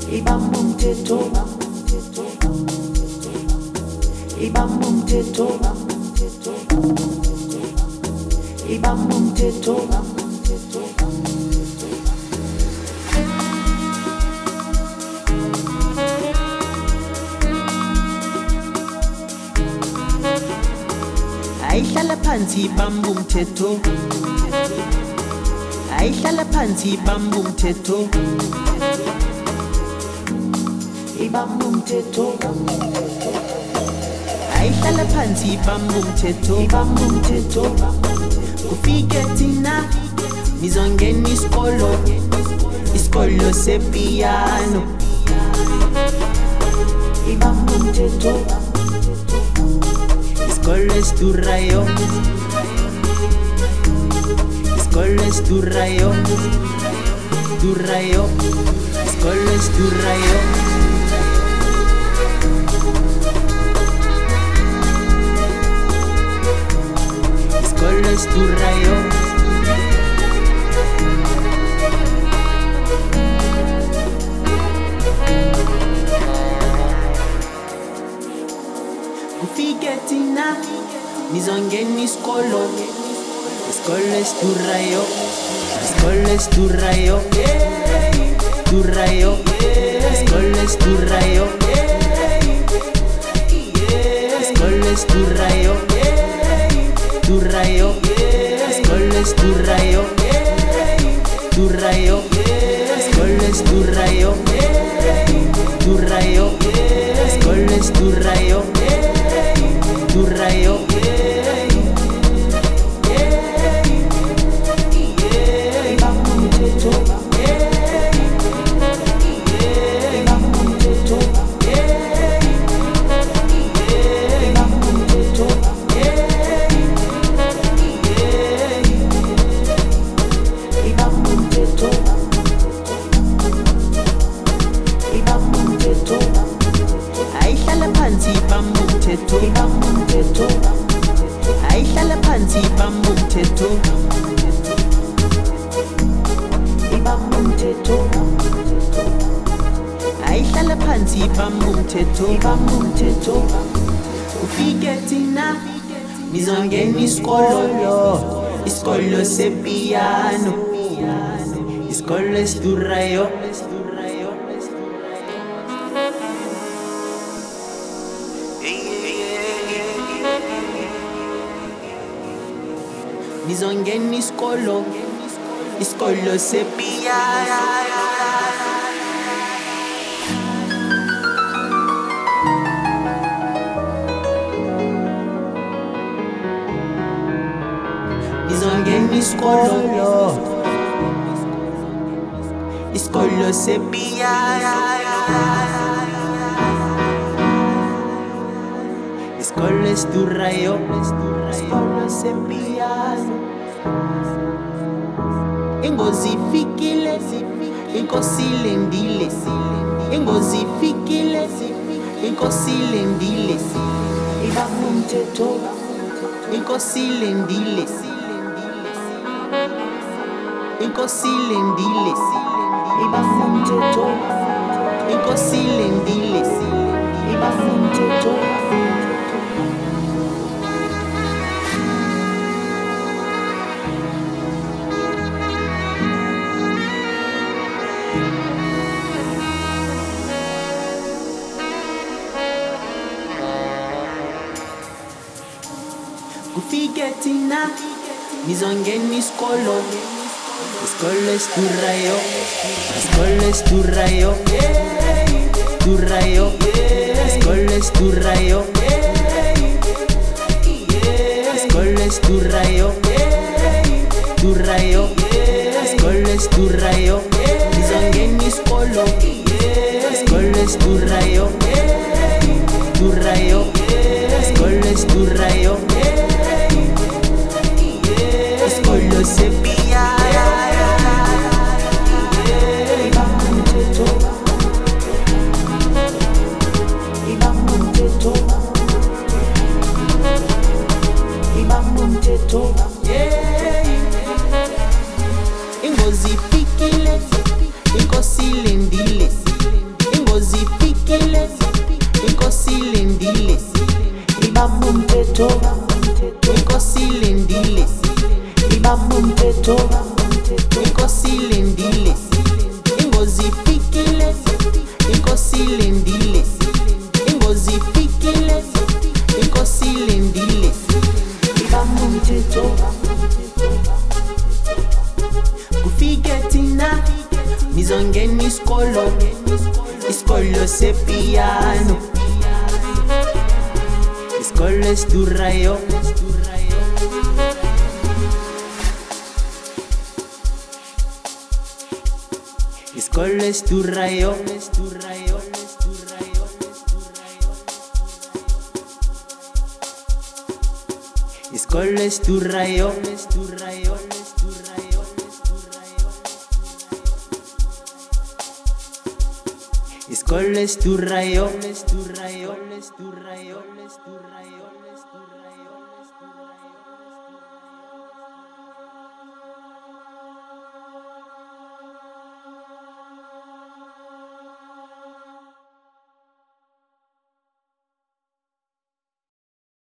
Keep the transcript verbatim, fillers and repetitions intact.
ibamba umthetho, ibamba umthetho, ibamba umthetho. Ayihlala phansi ibamba umthetho, ayihlala phansi ibamba umthetho, ibamba umthetho, ayihlala phansi ibamba umthetho, ibamba umthetho. Kufike thina nizongena isikolo, isikolo sepiyano, ibamba umthetho. Iskolo esdurayo, iskolo esdurayo, durayo, iskolo esdurayo. Iskolo esdurayo. Kufike thina nizongena isikolo, isikolo esdurayo, isikolo esdurayo, durayo, isikolo esdurayo, isikolo esdurayo, durayo, isikolo esdurayo, durayo, isikolo esdurayo, durayo, isikolo esdurayo. Durayo, ibamba umthetho, ibamba umthetho, ibamba umthetho, ibamba umthetho, ibamba umthetho. Ayihlala phansi ibamba umthetho, ibamba umthetho, ayihlala phansi ibamba umthetho, ibamba umthetho, ayihlala phansi ibamba umthetho, ibamba umthetho. Kufike thina nizongena isikolo, isikolo sepiyano, isikolo esdurayo. Nizongena isikolo, isikolo sepiyano. Nizongena isikolo, isikolo sepiyano. Isikolo esdurayo, isikolo sepiyano. Ingozi ifikile, inkosi ilindile, ingozi ifikile, inkosi ilindile, ibamba umthetho, inkosi ilindile, inkosi ilindile, ibamba umthetho, inkosi ilindile, ibamba umthetho. Kufike thina nizongena isikolo, isikolo esdurayo, isikolo esdurayo, durayo, isikolo esdurayo, isikolo esdurayo, durayo, isikolo esdurayo. Nizongena isikolo, isikolo esdurayo, durayo, isikolo esdurayo. Iskolo sepiyano, ibamba umthetho, ibamba umthetho, ibamba umthetho. Ingozi ifikile, inkosi ilindile, Ngizongena isikolo, isikolo sepiano, isikolo esidurayo. Isikolo esidurayo. Isikolo esidurayo. Isikolo esidurayo.